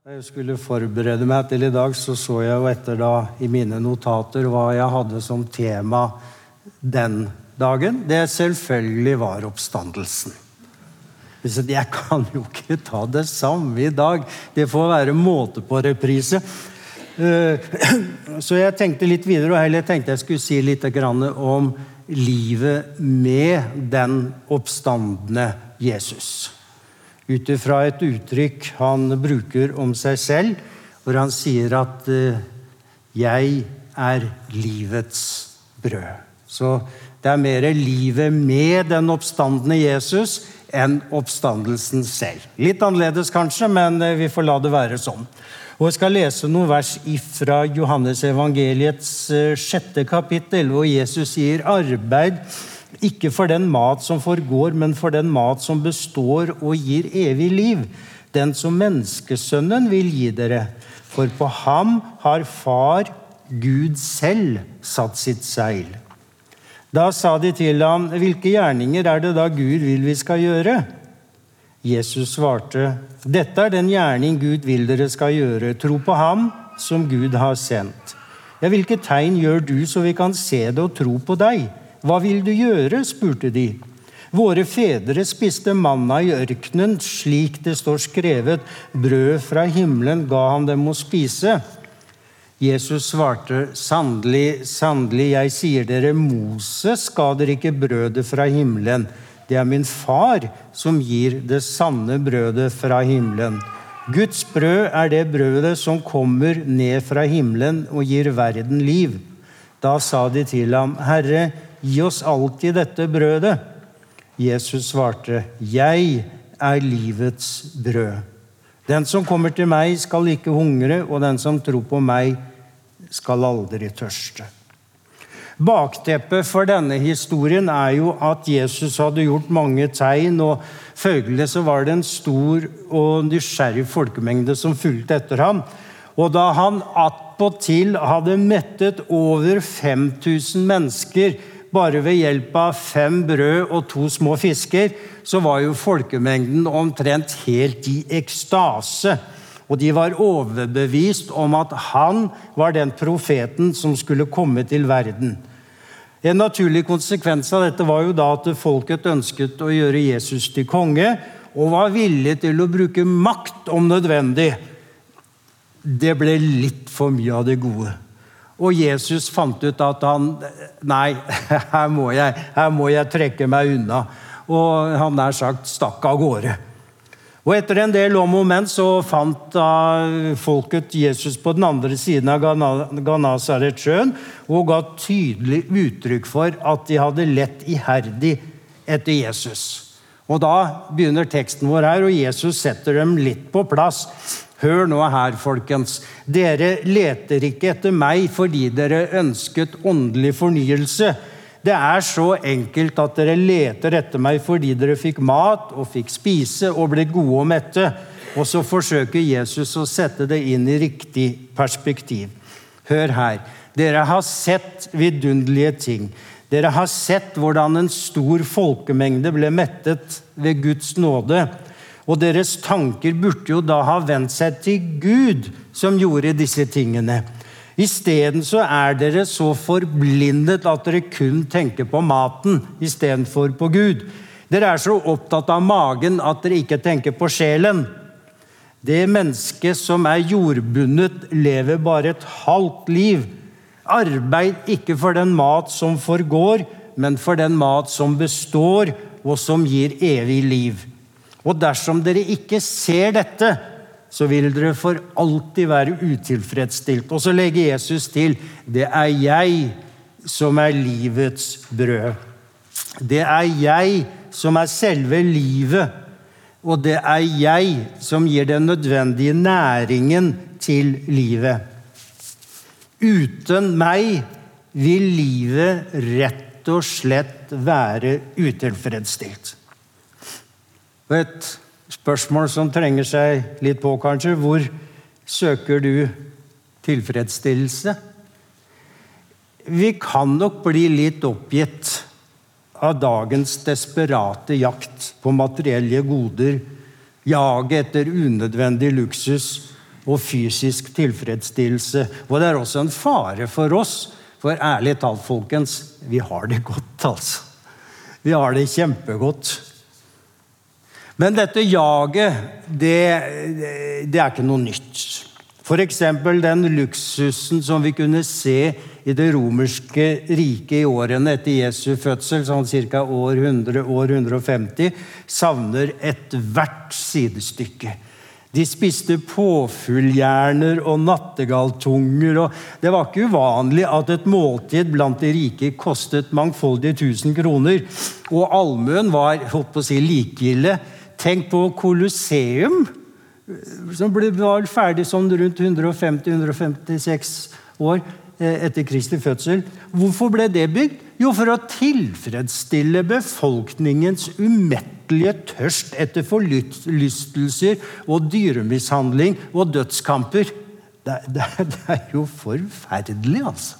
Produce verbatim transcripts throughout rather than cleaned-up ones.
Da jeg skulle forberede meg til i dag, så så jeg jo etter da i mine notater hva jeg hadde som tema den dagen. Det selvfølgelig var oppstandelsen. Jeg kan jo ikke ta det samme i dag. Det får være måte på reprise. Så jeg tenkte litt videre, og heller tenkte jeg skulle si litt om livet med den oppstandende Jesus. Utifra et uttrykk han bruker om seg selv, hvor han sier at «Jeg er livets brød». Så det er mer livet med den oppstandende Jesus enn oppstandelsen selv. Litt annerledes kanskje, men vi får la det være sånn. Og jeg skal lese noen vers fra Johannes evangeliets sjette kapittel, hvor Jesus sier «Arbeid ikke for den mat som forgår, men for den mat som består og gir evig liv, den som menneskesønnen vil gi dere. For på ham har far, Gud selv, satt sitt seil». Da sa de til ham, «Hvilke gjerninger er det da Gud vil vi skal gjøre?» Jesus svarte, «Dette er den gjerning Gud vil dere skal gjøre, tro på ham som Gud har sendt. Ja, hvilke tegn gjør du så vi kan se det og tro på deg? Hva vil du gjøre?» spurte de. «Våre fedre spiste manna i ørkenen, slik det står skrevet, brød fra himmelen ga han dem å spise.» Jesus svarte, «Sannelig, sannelig, jeg sier dere, Moses ga dere ikke brødet fra himmelen. Det er min far som gir det sanne brødet fra himmelen. Guds brød er det brødet som kommer ned fra himmelen og gir verden liv.» Da sa de til ham, «Herre, gi oss alltid dette brødet.» Jesus svarte, «Jeg er livets brød. Den som kommer til meg skal ikke hungre, og den som tror på meg skal aldri tørste.» Bakteppet for denne historien er jo at Jesus hadde gjort mange tegn, og følgelig så var det en stor og nysgjerrig folkemengde som fulgte etter ham. Og da han attpåtil hadde mettet over fem tusen mennesker, bare ved hjelp av fem brød og to små fisker, så var jo folkemengden omtrent helt i ekstase. Og de var overbevist om at han var den profeten som skulle komme til verden. En naturlig konsekvens av dette var jo da at folket ønsket å gjøre Jesus til konge, og var villig til å bruke makt om nødvendig. Det ble litt for mye av det gode. Og Jesus fant ut at han, nei, her må jeg, her må jeg trekke meg unna. Og han nær sagt stakk av gårde. Og etter en del om og men så fant da folket Jesus på den andre siden av Genesaretsjøen og ga tydelig uttrykk for at de hadde lett iherdig etter Jesus. Og da begynner teksten vår her, og Jesus setter dem litt på plass. Hør nå her, folkens. Dere leter ikke etter meg fordi dere ønsket åndelig fornyelse. Det er så enkelt at dere leter etter meg fordi dere fikk mat og fikk spise og ble gode og mette. Og så forsøker Jesus å sette det inn i riktig perspektiv. Hør her. Dere har sett vidunderlige ting. Dere har sett hvordan en stor folkemengde ble mettet ved Guds nåde. Og deres tanker burde jo da ha vendt seg til Gud som gjorde disse tingene. I stedet så er dere så forblindet at dere kun tenker på maten i stedet for på Gud. Dere er så opptatt av magen at dere ikke tenker på sjelen. Det menneske som er jordbundet lever bare et halvt liv. Arbeid ikke for den mat som forgår, men for den mat som består og som gir evig liv. Og dersom dere ikke ser dette, så vil dere for alltid være utilfredsstilt. Og så legger Jesus til, det er jeg som er livets brød. Det er jeg som er selve livet, og det er jeg som gir den nødvendige næringen til livet. Uten meg vil livet rett og slett være utilfredsstilt. Et spørsmål som trenger seg litt på kanskje, hvor søker du tilfredsstillelse? Vi kan nok bli litt oppgitt av dagens desperate jakt på materielle goder, jage etter unødvendig luksus og fysisk tilfredsstillelse. Og det er også en fare for oss, for ærlig talt, folkens, vi har det godt, altså. Vi har det kjempegodt. Men dette jaget, det, det er ikke noe nytt. For eksempel den luksusen som vi kunne se i det romerske riket i årene etter Jesu fødsel, sånn cirka år hundre, år hundre og femti, savner et hvert sidestykke. De spiste påfuglhjerner og nattegalltunger, og det var ikke uvanlig at et måltid blant de rike kostet mangfoldige tusen kroner, og allmuen var, holdt på å si, likegyldig. Tenk på Colosseum, som ble var ferdig sånn rundt hundre og femti til hundre og femtiseks år etter Kristi fødsel. Hvorfor ble det bygd? Jo, for å tilfredsstille befolkningens umettelige tørst etter forlystelser og dyremishandling og dødskamper. Det, det, det er jo forferdelig, altså.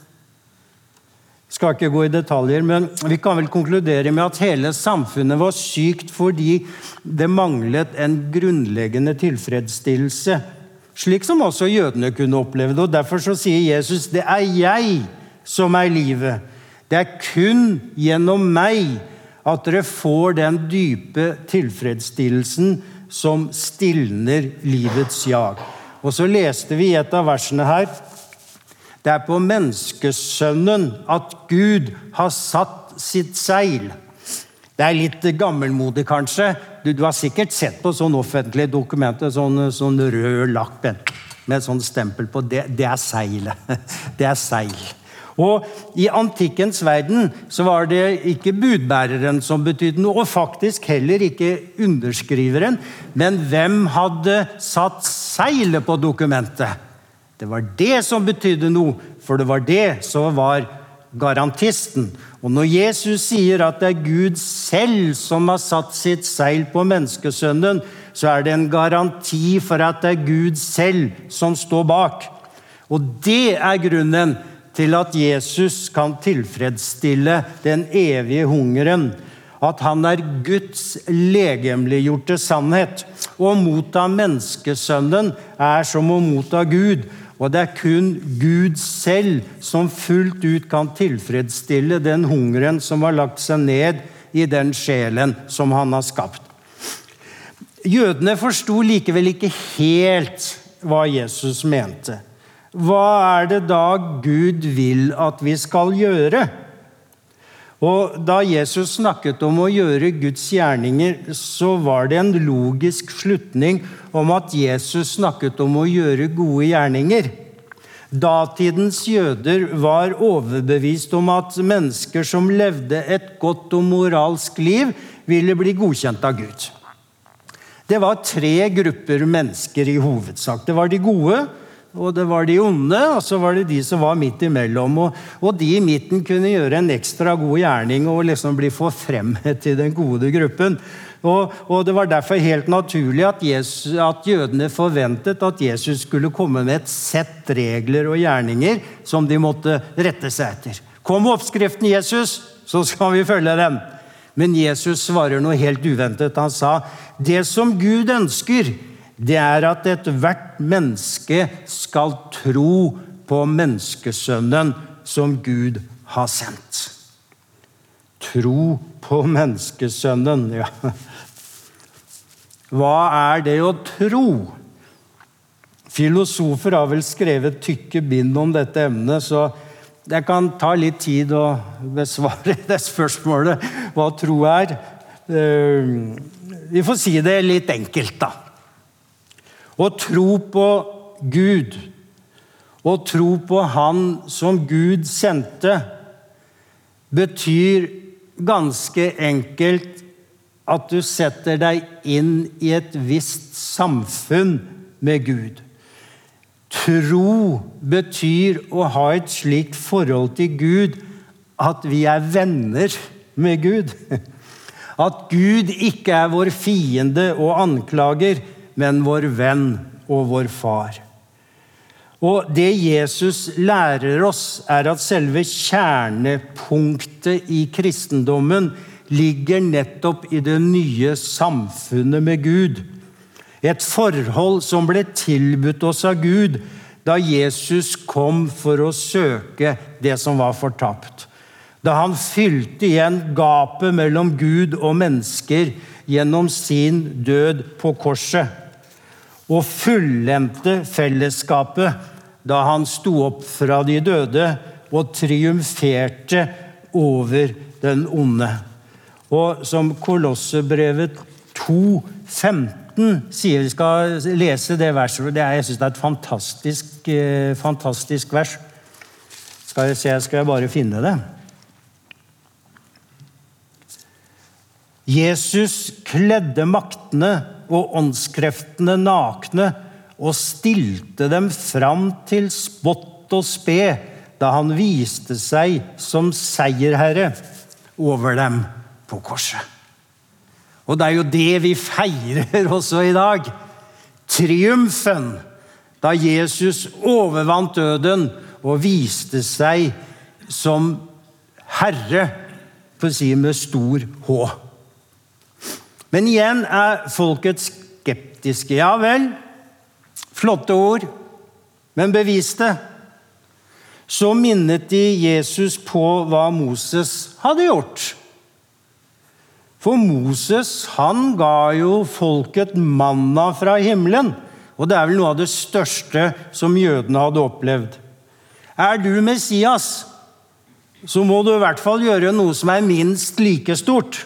Jeg skal ikke gå i detaljer, men vi kan vel konkludere med at hele samfunnet var sykt fordi det manglet en grunnleggende tilfredsstillelse, slik som også jødene kunne oppleve det. Og derfor så sier Jesus, det er jeg som er livet. Det er kun gjennom meg at dere får den dype tilfredsstillelsen som stilner livets jag. Og så leste vi et av versene her. Det er på menneskesønnen at Gud har satt sitt seil. Det er litt gammelmodig kanskje. Du, du har sikkert sett på sånn offentlige dokumenter, sånn, sånn rød lakk med et sånn stempel på. Det, det er seilet. Det er seil. Og i antikkens verden så var det ikke budbæreren som betydde noe, og faktisk heller ikke underskriveren, men hvem hadde satt seilet på dokumentet? Det var det som betydde noe, for det var det som var garantisten. Og når Jesus sier at det er Gud selv som har satt sitt seil på menneskesønnen, så er det en garanti for at det er Gud selv som står bak. Og det er grunnen til at Jesus kan tilfredsstille den evige hungeren, at han er Guds legemliggjorte sannhet. Og å motta menneskesønnen er som å motta Gud, og det er kun Gud selv som fullt ut kan tilfredsstille den hungeren som har lagt seg ned i den sjelen som han har skapt. Jødene forstod likevel ikke helt hva Jesus mente. Hva er det da Gud vil at vi skal gjøre? Og da Jesus snakket om å gjøre Guds gjerninger, så var det en logisk slutning om at Jesus snakket om å gjøre gode gjerninger. Datidens jøder var overbevist om at mennesker som levde et godt og moralsk liv, ville bli godkjent av Gud. Det var tre grupper mennesker i hovedsak. Det var de gode, og det var de onde, og så var det de som var midt imellom. Og, og de i midten kunne gjøre en ekstra god gjerning og liksom bli forfremmet til den gode gruppen. Og, og det var derfor helt naturlig at, Jesus, at jødene forventet at Jesus skulle komme med et sett regler og gjerninger som de måtte rette seg etter. Kom oppskriften, Jesus, så skal vi følge den. Men Jesus svarer noe helt uventet. Han sa, det som Gud ønsker, det er at et hvert menneske skal tro på menneskesønnen som Gud har sendt. Tro på menneskesønnen, ja. Hva er det å tro? Filosofer har vel skrevet tykke bind om dette emnet, så det kan ta litt tid å besvare det spørsmålet, hva tro er. Vi får si det litt enkelt da. Å tro på Gud, å tro på Han som Gud sendte, betyr ganske enkelt at du setter deg inn i et visst samfunn med Gud. Tro betyr å ha et slikt forhold til Gud at vi er venner med Gud. At Gud ikke er vår fiende og anklager, men vår venn og vår far. Og det Jesus lærer oss er at selve kjernepunktet i kristendommen ligger nettopp i det nye samfunnet med Gud. Et forhold som ble tilbudt oss av Gud da Jesus kom for å søke det som var fortapt. Da han fylte igjen gapet mellom Gud og mennesker gjennom sin død på korset, og fullendte fellesskapet da han sto opp fra de døde og triumferte over den onde. Og som Kolossebrevet to femten sier, vi skal lese det verset, det er, jeg synes det er et fantastisk, eh, fantastisk vers. Skal jeg se, skal jeg bare finne det. Jesus kledde maktene og åndskreftene nakne og stilte dem fram til spott og spe da han viste seg som seierherre over dem på korset. Og det er jo det vi feirer også i dag. Triumfen da Jesus overvant døden og viste seg som herre, for å si med stor H. Men igjen er folket skeptiske. Ja vel, flotte ord, men beviste. Så minnet de Jesus på hva Moses hadde gjort. For Moses, han ga jo folket manna fra himmelen, og det er vel noe av det største som jødene hadde opplevd. Er du Messias, så må du i hvert fall gjøre noe som er minst like stort.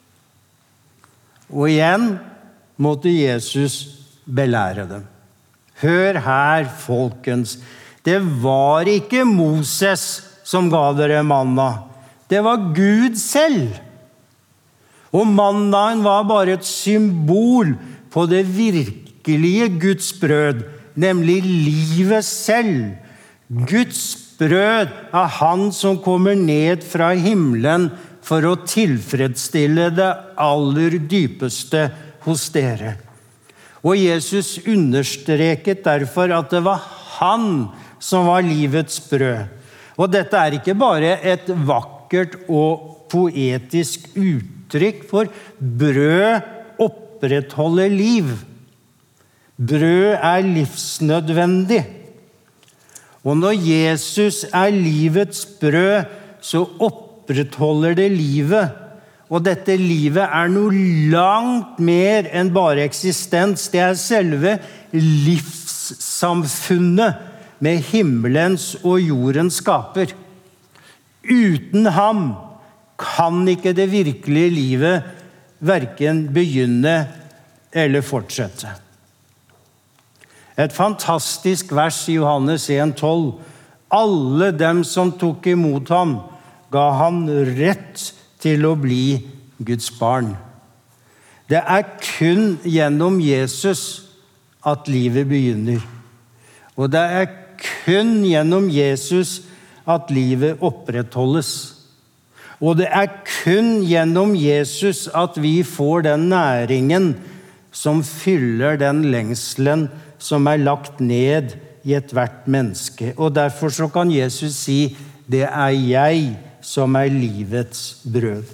Og igjen måtte Jesus belære dem. Hør her, folkens. Det var ikke Moses som ga dere manna. Det var Gud selv. Og mannaen var bare et symbol på det virkelige Guds brød, nemlig livet selv. Guds brød er han som kommer ned fra himmelen for å tilfredsstille det aller dypeste hos dere. Og Jesus understreket derfor at det var han som var livets brød. Og dette er ikke bare et vakkert og poetisk uttrykk, for brød opprettholder liv. Brød er livsnødvendig. Og når Jesus er livets brød, så opprettholder det livet. Og dette livet er noe langt mer enn bare eksistens. Det er selve livssamfunnet med himmelens og jordens skaper. Uten ham kan ikke det virkelige livet hverken begynne eller fortsette. Et fantastisk vers i Johannes en tolv. Alle dem som tok imot ham, ga han rett til å bli Guds barn. Det er kun gjennom Jesus at livet begynner. Og det er kun gjennom Jesus at livet opprettholdes. Og det er kun gjennom Jesus at vi får den næringen som fyller den lengselen som er lagt ned i et hvert menneske. Og derfor så kan Jesus si, det er jeg som er livets brød.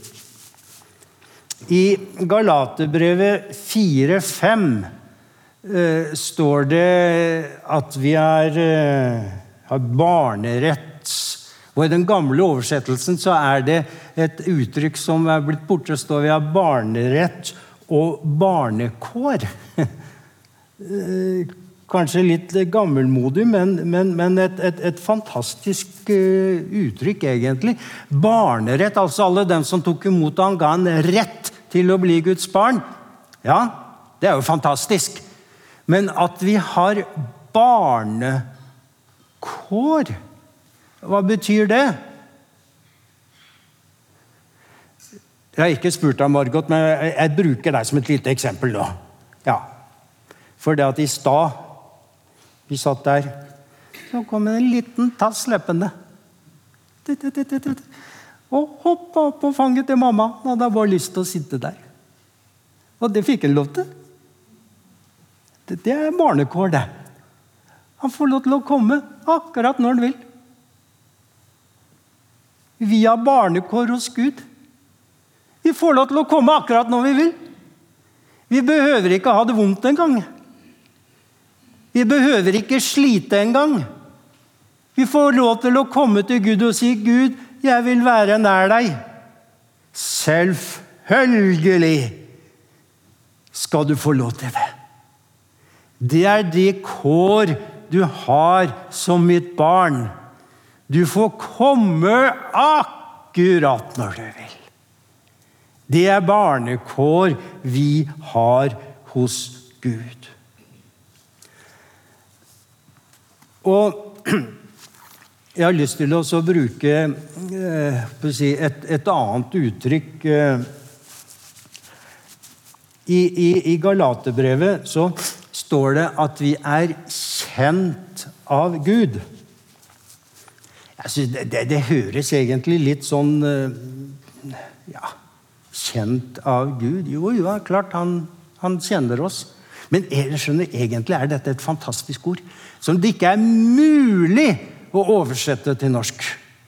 I Galaterbrevet fire fem eh, står det at vi er, eh, har barnerett. Og i den gamle oversettelsen så er det et uttrykk som er blitt borte, står vi har barnerett og barnekår. Kanskje litt gammelmodig, men, men, men et, et, et fantastisk uh, uttrykk egentlig. Barnerett, altså alle dem som tok imot han, ga en rett til å bli Guds barn. Ja, det er jo fantastisk. Men at vi har barnekår, hva betyr det? Jeg har ikke spurt deg, Margot, men jeg, jeg bruker deg som et lite eksempel nå. Ja, for det at i stad vi satt der, så kom en liten tass leppende. Og hoppet opp på fanget til mamma. Han hadde bare lyst til å sitte der. Og det fikk han lov til. Det, det er barnekår, det. Han får lov til å komme akkurat når han vil. Vi har barnekår hos Gud. Vi får lov til å komme akkurat når vi vil. Vi behøver ikke ha det vondt en gang. Vi behøver ikke slite en gang. Vi får lov til å komme til Gud og si, Gud, jeg vil være nær deg. Selvfølgelig skal du få lov til det. Det er det kår du har som mitt barn. Du får komme akkurat når du vil. Det er barnekår vi har hos Gud. Og jeg har lyst til å bruke eh, et, et annet uttrykk. Eh, i, i, I Galaterbrevet så står det at vi er kjent av Gud. Jeg synes det, det, det høres egentlig litt sånn, eh, ja, kjent av Gud. Jo, jo, klart han, han kjenner oss. Men jeg skjønner, egentlig er dette et fantastisk ord, som det ikke er mulig å oversette til norsk.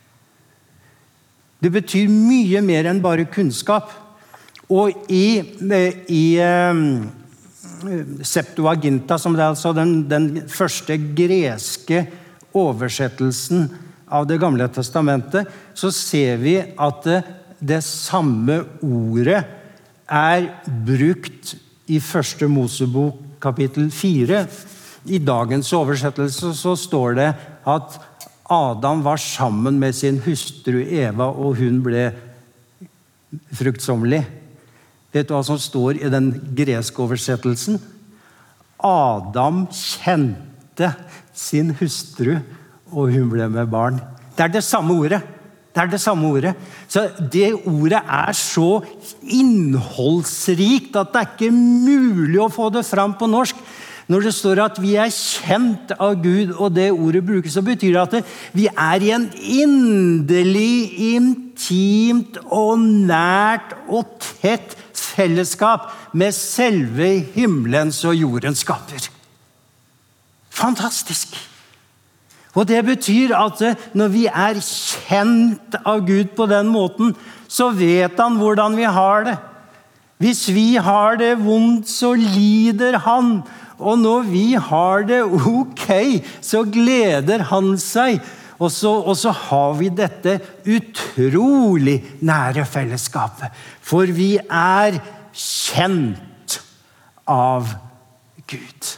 Det betyr mye mer enn bare kunnskap. Og i, i um, Septuaginta, som det er altså den, den første greske oversettelsen av det gamle testamentet, så ser vi at det, det samme ordet er brukt i første Mosebok kapittel fire. I dagens oversettelse så står det at Adam var sammen med sin hustru Eva, og hun ble fruktsommelig. Vet du hva som står i den greske oversettelsen? Adam kjente sin hustru, og hun ble med barn. Det er det samme ordet. Det er det samme ordet. Så det ordet er så innholdsrikt at det er ikke mulig å få det fram på norsk. Når det står at vi er kjent av Gud, og det ordet brukes, så betyr det at vi er i en inderlig, intimt og nært og tett fellesskap med selve himmelens og jordens skaper. Fantastisk! Og det betyr at når vi er kjent av Gud på den måten, så vet han hvordan vi har det. Hvis vi har det vondt, så lider han. Og når vi har det ok, så gleder han seg. Og så, og så har vi dette utrolig nære fellesskapet. For vi er kjent av Gud.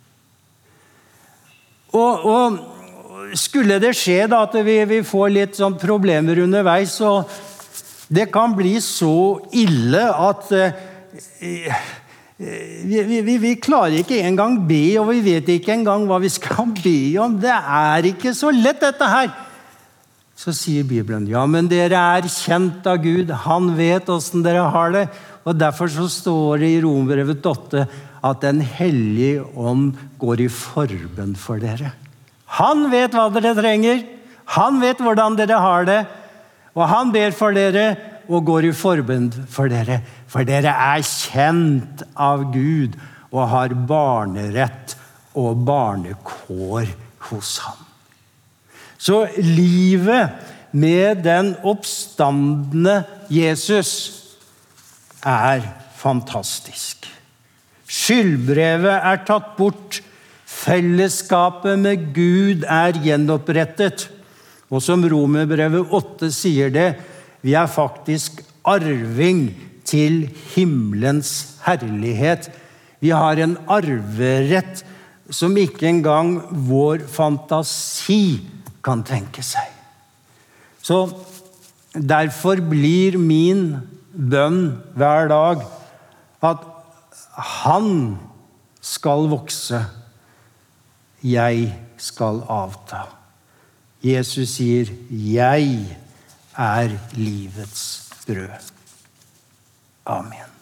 Og, og skulle det skje da at vi, vi får litt sånn problemer underveis, så det kan bli så ille at eh, vi, vi, vi klarer ikke engang be, og vi vet ikke engang hva vi skal be om. Det er ikke så lett dette her. Så sier Bibelen, ja, men dere er kjent av Gud. Han vet hvordan dere har det. Og derfor så står det i Romerbrevet åtte at den hellige ånd går i forbønn for dere. Han vet hva dere trenger. Han vet hvordan dere har det. Og han ber for dere og går i forbønn for dere. For dere er kjent av Gud og har barnerett og barnekår hos ham. Så livet med den oppstandende Jesus er fantastisk. Skyldbrevet er tatt bort. Fellesskapet med Gud er gjenopprettet. Og som Romerbrevet åtte sier det, vi er faktisk arving til himmelens herlighet. Vi har en arverett som ikke engang vår fantasi kan tenke seg. Så derfor blir min bønn hver dag at han skal vokse, jeg skal avta. Jesus sier, jeg er livets brød. Amen.